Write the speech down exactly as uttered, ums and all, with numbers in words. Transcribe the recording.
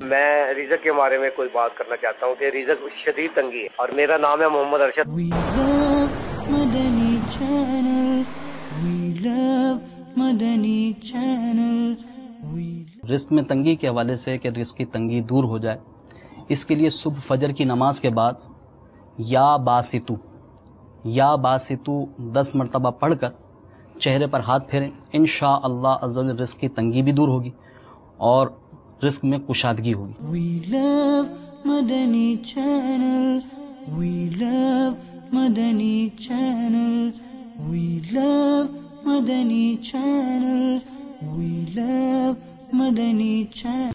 मैं रिज़क के बारे में कोई बात करना चाहता हूँ कि रिज़क शदीद तंगी है और मेरा नाम है Mohammad Arshad. We love Madani Channel. We love Madani Channel. We रिस्क में तंगी के हवाले से कि रिस्क की तंगी दूर हो जाए, इसके लिए सुबह फजर की नमाज के बाद या बासितु या बासितु दस मरतबा पढ़कर चेहरे पर हाथ फेरें। इंशाअल्लाह अज़्ज़ा वजल रिस्क की तंगी भी दूर होगी और रिस्क में कुशादगी होगी। We love Madani Channel. We love Madani Channel. We love Madani Channel. We love Madani Channel.